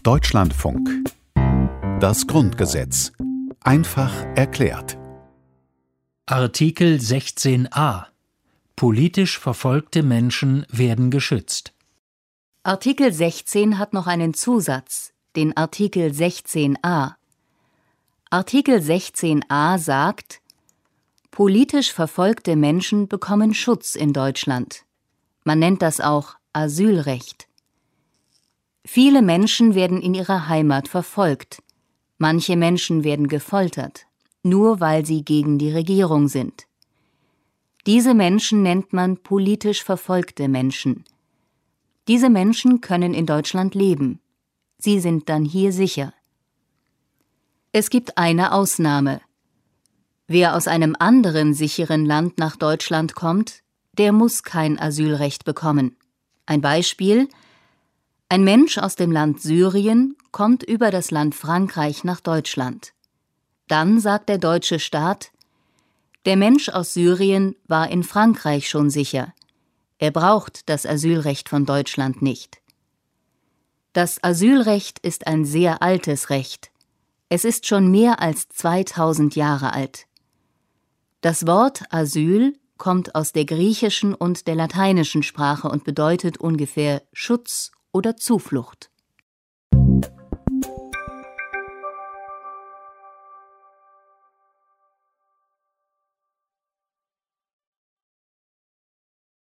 Deutschlandfunk. Das Grundgesetz. Einfach erklärt. Artikel 16a. Politisch verfolgte Menschen werden geschützt. Artikel 16 hat noch einen Zusatz, den Artikel 16a. Artikel 16a sagt: Politisch verfolgte Menschen bekommen Schutz in Deutschland. Man nennt das auch Asylrecht. Viele Menschen werden in ihrer Heimat verfolgt. Manche Menschen werden gefoltert, nur weil sie gegen die Regierung sind. Diese Menschen nennt man politisch verfolgte Menschen. Diese Menschen können in Deutschland leben. Sie sind dann hier sicher. Es gibt eine Ausnahme. Wer aus einem anderen sicheren Land nach Deutschland kommt, der muss kein Asylrecht bekommen. Ein Beispiel: Ein Mensch aus dem Land Syrien kommt über das Land Frankreich nach Deutschland. Dann sagt der deutsche Staat: Der Mensch aus Syrien war in Frankreich schon sicher. Er braucht das Asylrecht von Deutschland nicht. Das Asylrecht ist ein sehr altes Recht. Es ist schon mehr als 2000 Jahre alt. Das Wort Asyl kommt aus der griechischen und der lateinischen Sprache und bedeutet ungefähr Schutz oder Zuflucht.